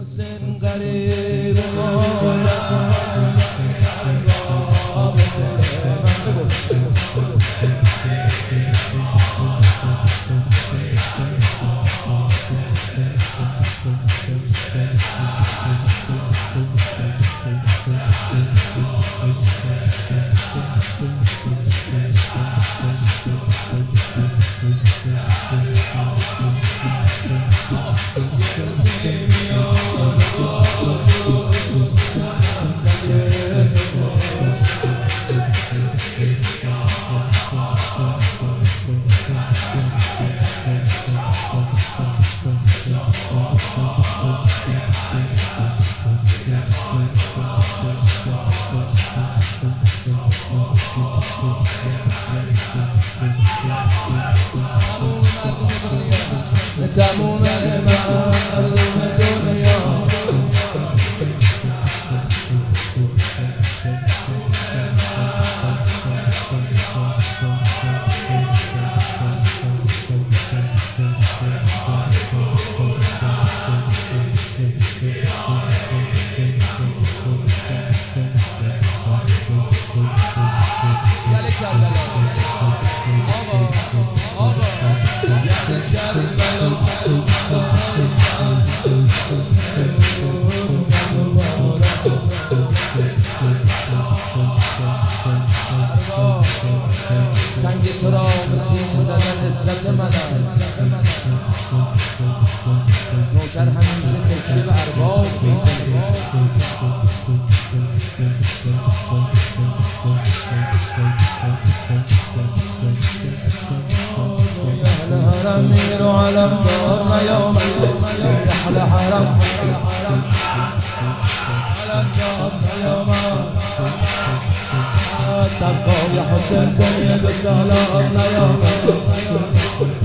حسین غریب تموم مردم دنیا سنگ تو را مسیح زدن عزت من است نوکر همیشه تکیه به ارباب اهل حرم میر و علم دار نیامد اهل حرم علم دار نیامد سبقای حسین سید سالار نیامد